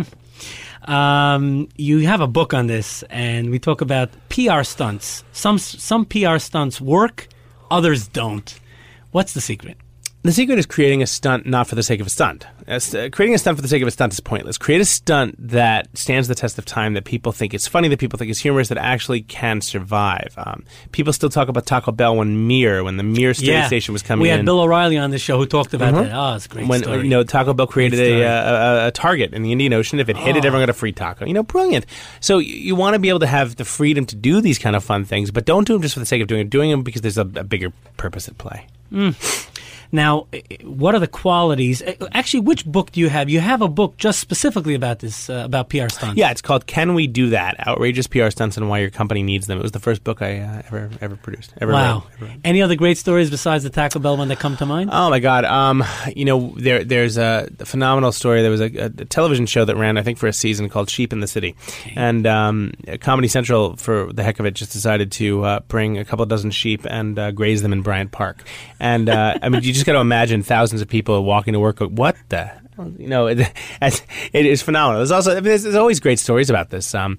You have a book on this, and we talk about PR stunts. Some PR stunts work, others don't. What's the secret? The secret is creating a stunt not for the sake of a stunt. Creating a stunt for the sake of a stunt is pointless. Create a stunt that stands the test of time, that people think is funny, that people think is humorous, that actually can survive. People still talk about Taco Bell when the Mir station was coming in. We had Bill O'Reilly on this show who talked about that. Oh, it's a great story. When Taco Bell created a target in the Indian Ocean. If it hit it, everyone got a free taco. Brilliant. So you want to be able to have the freedom to do these kind of fun things, but don't do them just for the sake of doing them. Doing them because there's a bigger purpose at play. Now, what are the qualities? Actually, which book do you have? You have a book just specifically about this, about PR stunts. Yeah, it's called "Can We Do That? Outrageous PR Stunts and Why Your Company Needs Them." It was the first book I ever produced. Wow. Any other great stories besides the Taco Bell one that come to mind? Oh my God! There's a phenomenal story. There was a television show that ran, I think, for a season called "Sheep in the City," and Comedy Central, for the heck of it, just decided to bring a couple dozen sheep and graze them in Bryant Park. And I mean, you just got to imagine thousands of people walking to work. What the? It is phenomenal. There's also, there's always great stories about this. There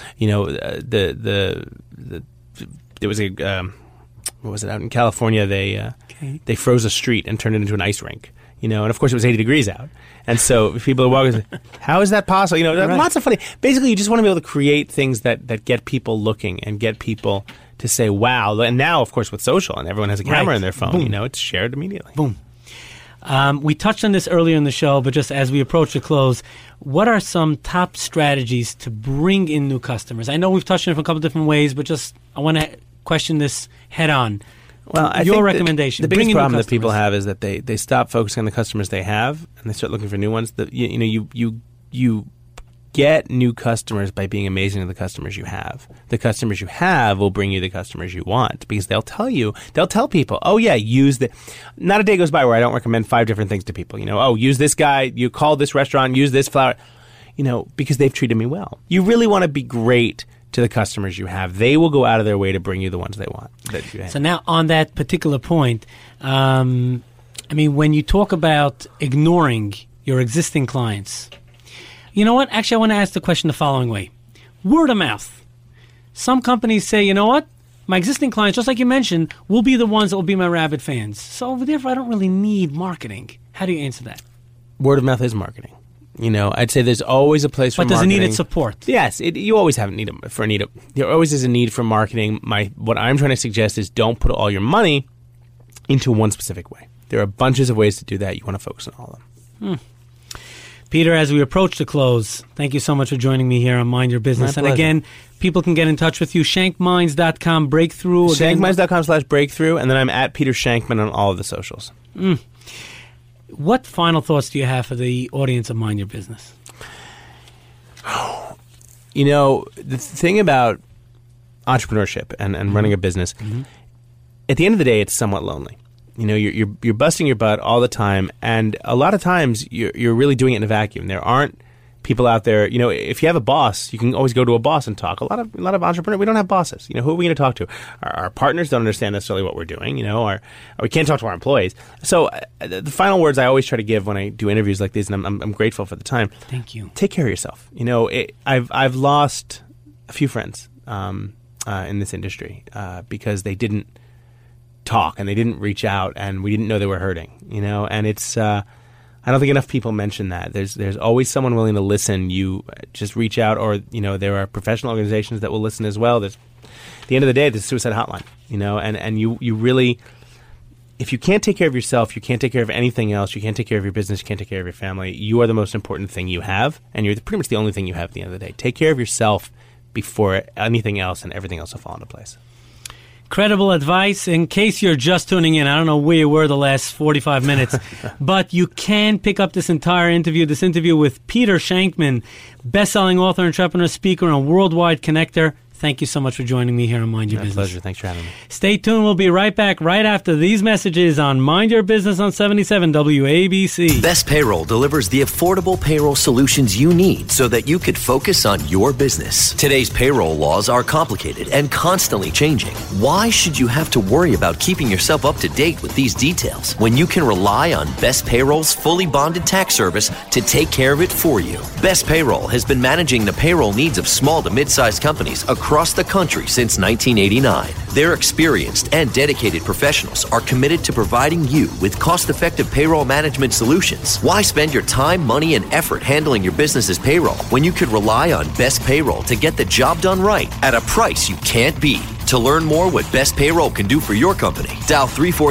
was a what was it out in California? They froze a street and turned it into an ice rink. And of course it was 80 degrees out. And so people are walking, how is that possible? Right. Lots of funny. Basically, you just want to be able to create things that get people looking and get people to say, wow. And now, of course, with social and everyone has a camera in their phone, Boom. It's shared immediately. Boom. We touched on this earlier in the show, but just as we approach the close, what are some top strategies to bring in new customers? I know we've touched on it from a couple different ways, but I want to question this head on. Well, I your think recommendation. The biggest problem that people have is that they stop focusing on the customers they have and they start looking for new ones. You get new customers by being amazing to the customers you have. The customers you have will bring you the customers you want because they'll tell people, oh yeah, not a day goes by where I don't recommend 5 different things to people. Use this guy, you call this restaurant, use this flour, because they've treated me well. You really want to be great to the customers you have. They will go out of their way to bring you the ones they want. That you have. So now on that particular point, when you talk about ignoring your existing clients, you know what? Actually, I want to ask the question the following way. Word of mouth. Some companies say, you know what? My existing clients, just like you mentioned, will be the ones that will be my rabid fans. So therefore, I don't really need marketing. How do you answer that? Word of mouth is marketing. I'd say there's always a place for marketing. But does it need its support? Yes, you always have a need for there always is a need for marketing. What I'm trying to suggest is don't put all your money into one specific way. There are bunches of ways to do that. You want to focus on all of them. Peter, as we approach the close, thank you so much for joining me here on Mind Your Business. And again, people can get in touch with you. Shankminds.com, Breakthrough. Shankminds.com/breakthrough, and then I'm at Peter Shankman on all of the socials. What final thoughts do you have for the audience of Mind Your Business? The thing about entrepreneurship and running a business, at the end of the day, it's somewhat lonely. You're busting your butt all the time, and a lot of times you're really doing it in a vacuum. There aren't people out there. If you have a boss, you can always go to a boss and talk. A lot of entrepreneurs, we don't have bosses. Who are we going to talk to? Our partners don't understand necessarily what we're doing. Or we can't talk to our employees. So the final words I always try to give when I do interviews like these, and I'm grateful for the time. Thank you. Take care of yourself. I've lost a few friends in this industry because they didn't talk and they didn't reach out and we didn't know they were hurting. And it's. I don't think enough people mention that. There's always someone willing to listen. You just reach out, or there are professional organizations that will listen as well. At the end of the day, there's a suicide hotline. And you really, if you can't take care of yourself, you can't take care of anything else. You can't take care of your business. You can't take care of your family. You are the most important thing you have, and you're pretty much the only thing you have at the end of the day. Take care of yourself before anything else, and everything else will fall into place. Credible advice. In case you're just tuning in, I don't know where you were the last 45 minutes, but you can pick up this interview with Peter Shankman, best-selling author, entrepreneur, speaker, and worldwide connector. Thank you so much for joining me here on Mind Your Business. My pleasure. Thanks for having me. Stay tuned. We'll be right back right after these messages on Mind Your Business on 77 WABC. Best Payroll delivers the affordable payroll solutions you need so that you could focus on your business. Today's payroll laws are complicated and constantly changing. Why should you have to worry about keeping yourself up to date with these details when you can rely on Best Payroll's fully bonded tax service to take care of it for you? Best Payroll has been managing the payroll needs of small to mid-sized companies across the country since 1989. Their experienced and dedicated professionals are committed to providing you with cost-effective payroll management solutions. Why spend your time, money, and effort handling your business's payroll when you could rely on Best Payroll to get the job done right at a price you can't beat? To learn more what Best Payroll can do for your company, dial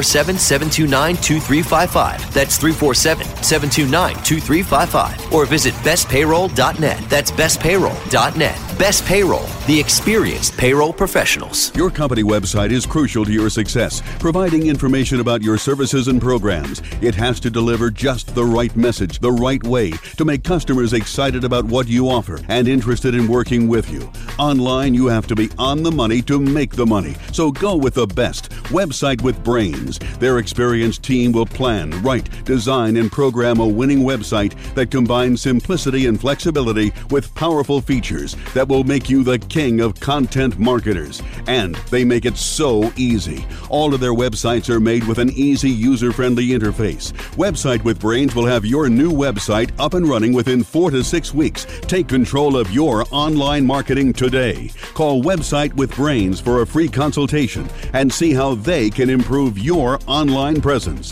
347-729-2355. That's 347-729-2355. Or visit bestpayroll.net. That's bestpayroll.net. Best Payroll, the experienced payroll professionals. Your company website is crucial to your success, providing information about your services and programs. It has to deliver just the right message, the right way, to make customers excited about what you offer and interested in working with you. Online, you have to be on the money to make the money. So go with the best, Website with Brains. Their experienced team will plan, write, design, and program a winning website that combines simplicity and flexibility with powerful features that will make you the king of content marketers. And they make it so easy. All of their websites are made with an easy, user-friendly interface. Website with Brains will have your new website up and running within 4 to 6 weeks. Take control of your online marketing today. Call Website with Brains for a free consultation and see how they can improve your online presence.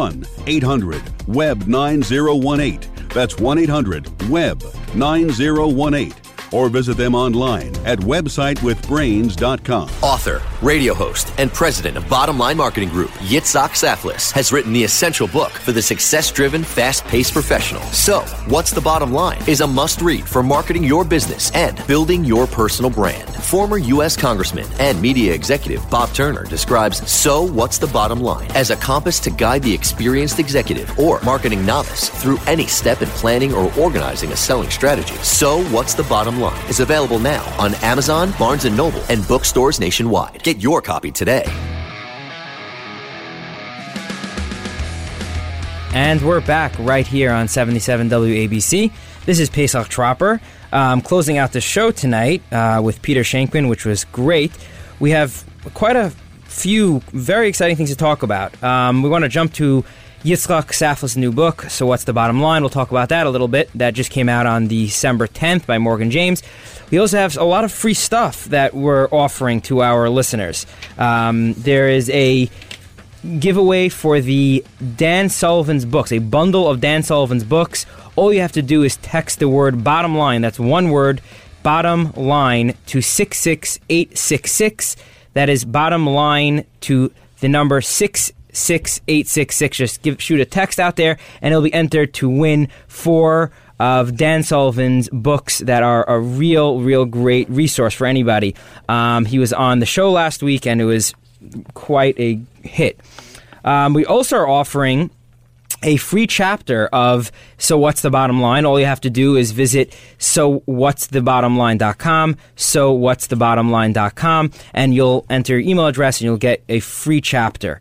1-800-WEB-9018. That's 1-800-WEB-9018. Or visit them online at websitewithbrains.com. Author, radio host, and president of Bottom Line Marketing Group, Yitzhak Saflis, has written the essential book for the success-driven, fast-paced professional. So, What's the Bottom Line is a must-read for marketing your business and building your personal brand. Former U.S. Congressman and media executive Bob Turner describes So What's the Bottom Line as a compass to guide the experienced executive or marketing novice through any step in planning or organizing a selling strategy. So What's the Bottom Line is available now on Amazon, Barnes & Noble, and bookstores nationwide. Get your copy today. And we're back right here on 77 WABC. This is Pesach Tropper. Closing out the show tonight with Peter Shankman, which was great. We have quite a few very exciting things to talk about. We want to jump to Yitzhak Saflis' new book, So What's the Bottom Line? We'll talk about that a little bit. That just came out on December 10th by Morgan James. We also have a lot of free stuff that we're offering to our listeners. There is a giveaway for the Dan Sullivan's books, a bundle of Dan Sullivan's books. All you have to do is text the word bottom line, that's one word, bottom line, to 66866. That is bottom line to the number 66866. Just shoot a text out there, and it'll be entered to win 4 of Dan Sullivan's books that are a real great resource for anybody. He was on the show last week, and it was quite a hit. We also are offering a free chapter of So What's the Bottom Line. All you have to do is visit sowhatsthebottomline.com, sowhatsthebottomline.com, and you'll enter your email address and you'll get a free chapter.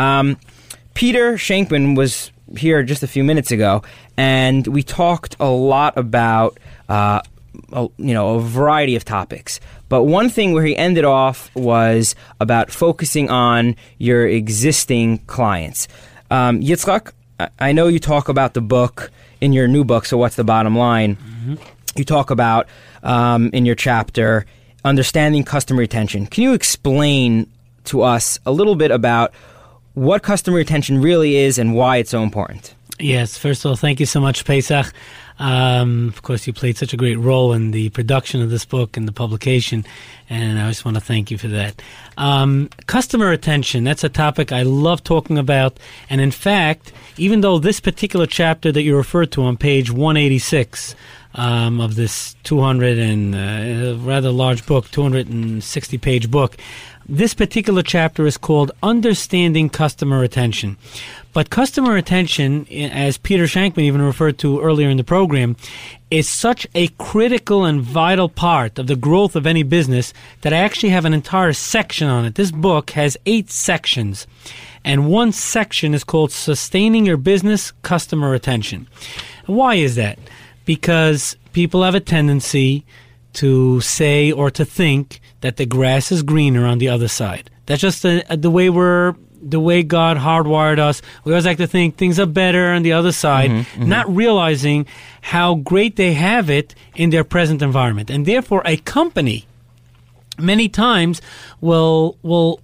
Peter Shankman was here just a few minutes ago, and we talked a lot about a variety of topics. But one thing where he ended off was about focusing on your existing clients. Yitzhak, I know you talk about the book in your new book, So What's the Bottom Line? Mm-hmm. You talk about, in your chapter, understanding customer retention. Can you explain to us a little bit about what customer retention really is and why it's so important? Yes, first of all, thank you so much, Pesach. Of course, you played such a great role in the production of this book and the publication, and I just want to thank you for that. Customer retention, that's a topic I love talking about, and in fact, even though this particular chapter that you referred to on page 186 of this 200 and rather large book, 260-page book, this particular chapter is called Understanding Customer Retention. But customer retention, as Peter Shankman even referred to earlier in the program, is such a critical and vital part of the growth of any business that I actually have an entire section on it. This book has 8 sections, and one section is called Sustaining Your Business Customer Retention. Why is that? Because people have a tendency to say or to think that the grass is greener on the other side. That's just the way God hardwired us. We always like to think things are better on the other side, not realizing how great they have it in their present environment. And therefore, a company many times will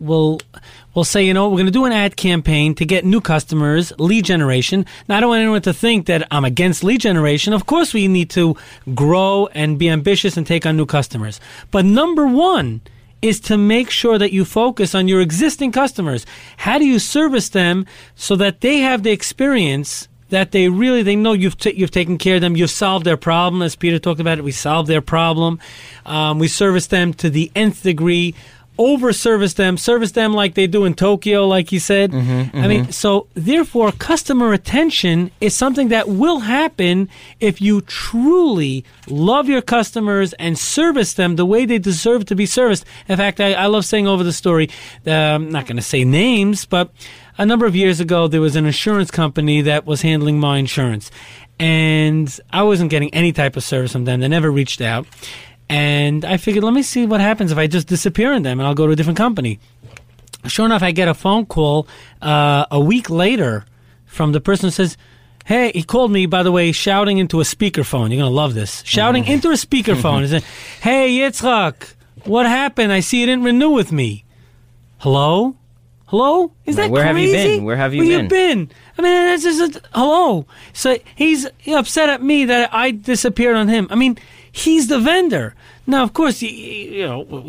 say, we're going to do an ad campaign to get new customers, lead generation. Now, I don't want anyone to think that I'm against lead generation. Of course, we need to grow and be ambitious and take on new customers. But number one is to make sure that you focus on your existing customers. How do you service them so that they have the experience that they know you've taken care of them. You've solved their problem, as Peter talked about it. We solved their problem. We service them to the nth degree. Over-service them, service them like they do in Tokyo, like he said. I mean, so therefore, customer retention is something that will happen if you truly love your customers and service them the way they deserve to be serviced. In fact, I love saying over the story, I'm not going to say names, but a number of years ago, there was an insurance company that was handling my insurance. And I wasn't getting any type of service from them. They never reached out. And I figured, let me see what happens if I just disappear in them and I'll go to a different company. Sure enough, I get a phone call a week later from the person who says, hey, he called me, by the way, shouting into a speakerphone. You're going to love this. Shouting into a speakerphone. He said, hey, Yitzchak, what happened? I see you didn't renew with me. Hello? Hello? Is that Where crazy? have you been? Where have you been? I mean, that's just hello. So he's upset at me that I disappeared on him. I mean, he's the vendor. Now, of course, you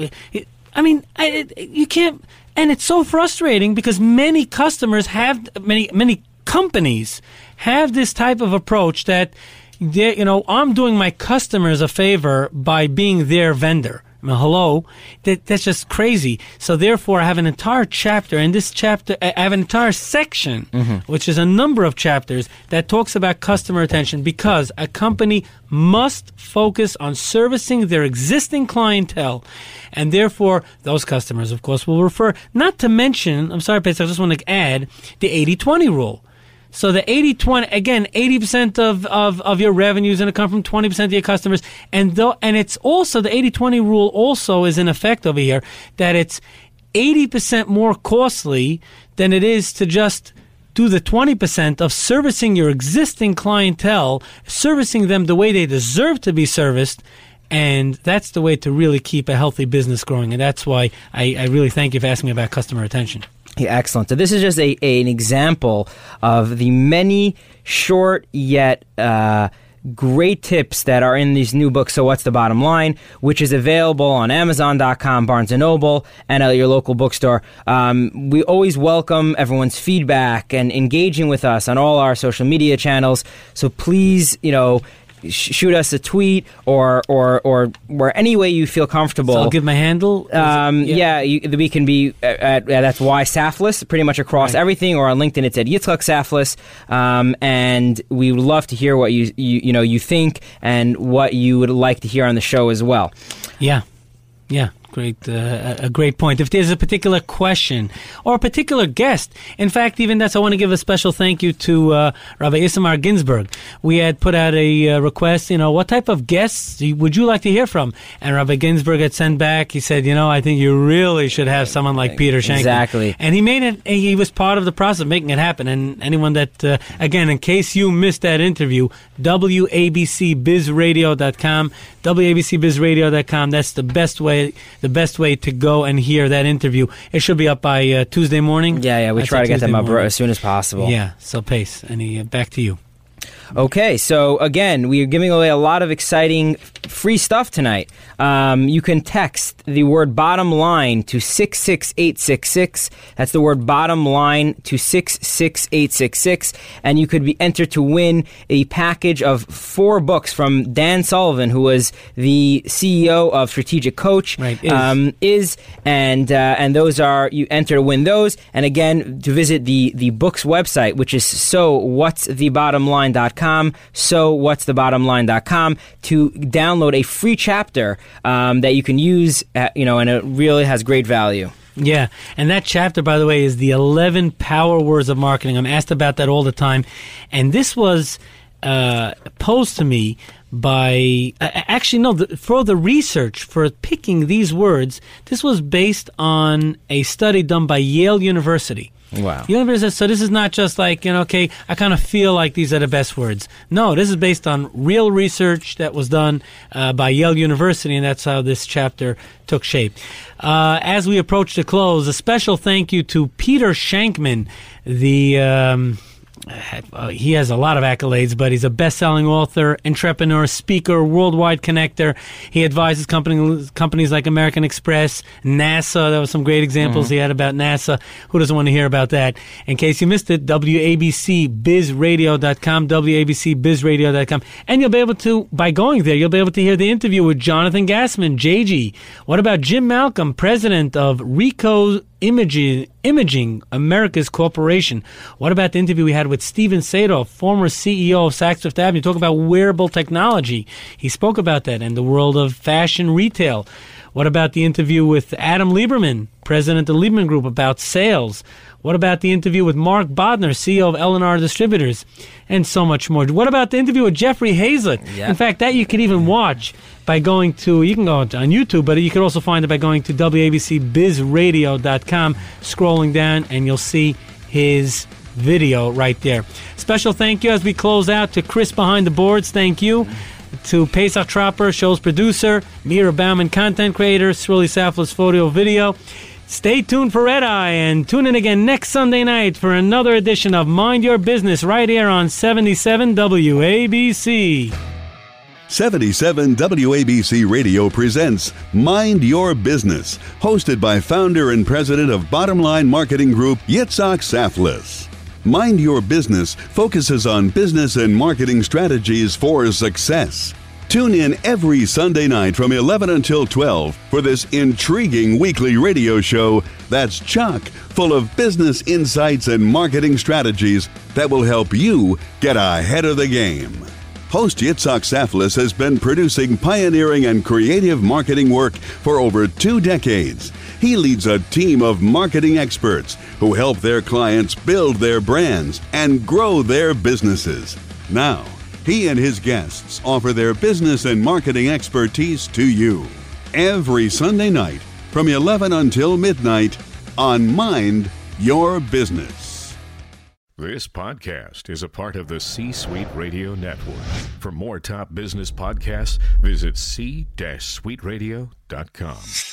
can't, and it's so frustrating because many customers have, many companies have this type of approach that, I'm doing my customers a favor by being their vendor. I mean, hello, that's just crazy. So therefore, I have an entire chapter, and this chapter, I have an entire section, which is a number of chapters that talks about customer retention, because a company must focus on servicing their existing clientele, and therefore, those customers, of course, will refer, not to mention, I'm sorry, Pesach, I just want to add, the 80-20 rule. So the 80-20, again, 80% of your revenue is going to come from 20% of your customers. And it's also, the 80-20 rule also is in effect over here, that it's 80% more costly than it is to just do the 20% of servicing your existing clientele, servicing them the way they deserve to be serviced. And that's the way to really keep a healthy business growing. And that's why I really thank you for asking me about customer retention. Yeah, excellent. So this is just an example of the many short yet great tips that are in these new books, So What's the Bottom Line, which is available on Amazon.com, Barnes & Noble, and at your local bookstore. We always welcome everyone's feedback and engaging with us on all our social media channels. So please, shoot us a tweet or where any way you feel comfortable. So I'll give my handle. We can be at that's Y Saflis pretty much across everything, or on LinkedIn it's at Yitzchak Saflis, and we would love to hear what you think and what you would like to hear on the show as well. Yeah. Great, a great point. If there's a particular question or a particular guest, in fact, even that's, I want to give a special thank you to Rabbi Isamar Ginsburg. We had put out a request, what type of guests would you like to hear from? And Rabbi Ginsburg had sent back, he said, I think you really should have someone like Peter Shankman. Exactly. And he made it, he was part of the process of making it happen. And anyone that, again, in case you missed that interview, WABCBizRadio.com, WABCBizRadio.com, that's the best way to go and hear that interview. It should be up by Tuesday morning. Yeah, we try to get them up as soon as possible. Yeah, so Pace, back to you. Okay, so again, we are giving away a lot of exciting free stuff tonight. You can text the word bottom line to 66866. That's the word bottom line to 66866. And you could be entered to win a package of 4 books from Dan Sullivan, who was the CEO of Strategic Coach. Right, and those are, you enter to win those. And again, to visit the book's website, which is SoWhat'sTheBottomLine.com. SoWhat'sTheBottomLine.com, to download a free chapter that you can use, and it really has great value. Yeah, and that chapter, by the way, is the 11 power words of marketing. I'm asked about that all the time, and this was posed to me by for the research for picking these words. This was based on a study done by Yale University. Wow. So this is not just like, I kind of feel like these are the best words. No, this is based on real research that was done by Yale University, and that's how this chapter took shape. As we approach the close, a special thank you to Peter Shankman, the he has a lot of accolades, but he's a best-selling author, entrepreneur, speaker, worldwide connector. He advises companies like American Express, NASA. There were some great examples he had about NASA. Who doesn't want to hear about that? In case you missed it, WABCBizRadio.com, WABCBizRadio.com. And you'll be able to, by going there, you'll be able to hear the interview with Jonathan Gassman, JG. What about Jim Malcolm, president of Ricoh Imaging Americas Corporation? What about the interview we had with Steven Sadoff, former CEO of Saks Fifth Avenue? Talk about wearable technology. He spoke about that and the world of fashion retail. What about the interview with Adam Lieberman, president of Lieberman Group, about sales? What about the interview with Mark Bodner, CEO of L&R Distributors? And so much more. What about the interview with Jeffrey Hazlett? Yeah. In fact, that you can even watch by going to, you can go on YouTube, but you can also find it by going to WABCBizRadio.com, scrolling down, and you'll see his video right there. Special thank you as we close out to Chris behind the boards. Thank you. To Pesach Tropper, show's producer, Mira Bauman, content creator, Swirly Saflis, photo video. Stay tuned for Red Eye and tune in again next Sunday night for another edition of Mind Your Business right here on 77 WABC. 77 WABC Radio presents Mind Your Business, hosted by founder and president of Bottom Line Marketing Group, Yitzhak Saflis. Mind Your Business focuses on business and marketing strategies for success. Tune in every Sunday night from 11 until 12 for this intriguing weekly radio show that's chock full of business insights and marketing strategies that will help you get ahead of the game. Host Yitzhak Saflis has been producing pioneering and creative marketing work for over 2 decades. He leads a team of marketing experts who help their clients build their brands and grow their businesses. Now, he and his guests offer their business and marketing expertise to you every Sunday night from 11 until midnight on Mind Your Business. This podcast is a part of the C-Suite Radio Network. For more top business podcasts, visit c-suiteradio.com.